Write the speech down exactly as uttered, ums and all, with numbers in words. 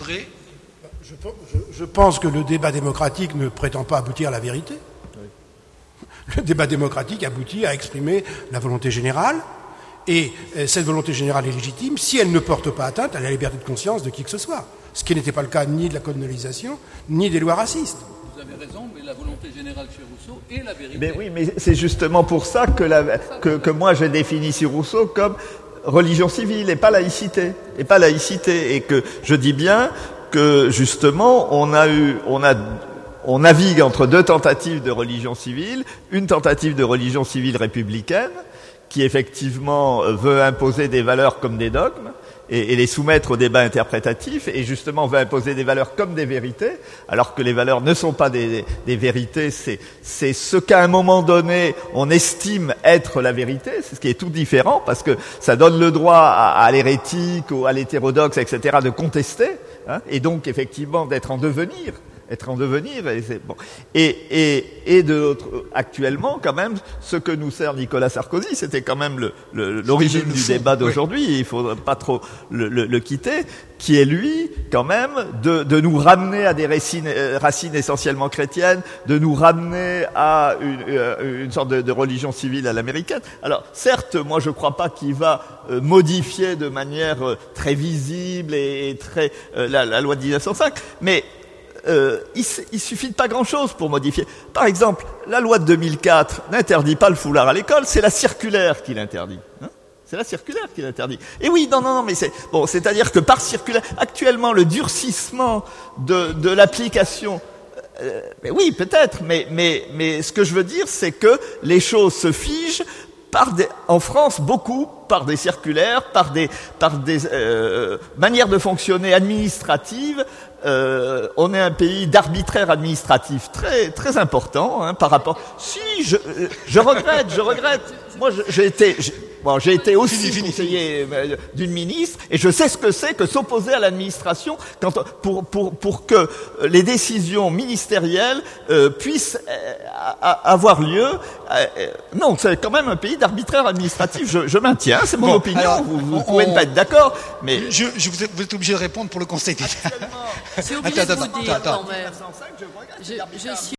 équilibré. Je, je, je pense que le débat démocratique ne prétend pas aboutir à la vérité. Oui. Le débat démocratique aboutit à exprimer la volonté générale, et cette volonté générale est légitime si elle ne porte pas atteinte à la liberté de conscience de qui que ce soit. Ce qui n'était pas le cas ni de la colonialisation, ni des lois racistes. Vous avez raison, mais la volonté générale chez Rousseau est la vérité. Mais oui, mais c'est justement pour ça que, la, que, que moi j'ai défini sur Rousseau comme religion civile et pas laïcité, et pas laïcité, et que je dis bien que justement on a eu, on a, on navigue entre deux tentatives de religion civile, une tentative de religion civile républicaine qui effectivement veut imposer des valeurs comme des dogmes et, et les soumettre au débat interprétatif, et justement veut imposer des valeurs comme des vérités, alors que les valeurs ne sont pas des, des, des vérités, c'est, c'est ce qu'à un moment donné on estime être la vérité, c'est ce qui est tout différent, parce que ça donne le droit à, à l'hérétique ou à l'hétérodoxe, et cetera, de contester, hein, et donc effectivement d'être en devenir. être en devenir, et c'est bon. Et, et, et de l'autre, actuellement, quand même, ce que nous sert Nicolas Sarkozy, c'était quand même le, le, l'origine le du fond, débat d'aujourd'hui, oui. Il faut pas trop le, le, le quitter, qui est lui, quand même, de, de nous ramener à des racines, racines essentiellement chrétiennes, de nous ramener à une, une sorte de, de religion civile à l'américaine. Alors, certes, moi je crois pas qu'il va euh, modifier de manière euh, très visible et, et très euh, la, la loi de dix-neuf cent cinq, mais Euh, il, il suffit de pas grand-chose pour modifier. Par exemple, la loi de deux mille quatre n'interdit pas le foulard à l'école, c'est la circulaire qui l'interdit. Hein, c'est la circulaire qui l'interdit. Et oui, non, non, non, mais c'est bon. C'est-à-dire que par circulaire, actuellement, le durcissement de, de l'application. Euh, mais oui, peut-être. Mais, mais, mais ce que je veux dire, c'est que les choses se figent par des, en France, beaucoup par des circulaires, par des, par des euh, manières de fonctionner administratives. Euh, on est un pays d'arbitraire administratif très très important, hein, par rapport. Si je je regrette, je regrette. Moi, je, j'ai été j'ai, bon, j'ai été aussi fini, fini, conseiller fini. d'une ministre, et je sais ce que c'est que s'opposer à l'administration quand pour pour pour que les décisions ministérielles euh, puissent euh, avoir lieu. Euh, non, c'est quand même un pays d'arbitraire administratif. Je, je maintiens, c'est mon bon, opinion. Alors, vous, vous on, pouvez on, ne pas être d'accord, mais je, je vous, êtes, vous êtes obligé de répondre pour le Conseil d'État. C'est obligé attends, de vous attends, dire attends. Quand même. Je, je suis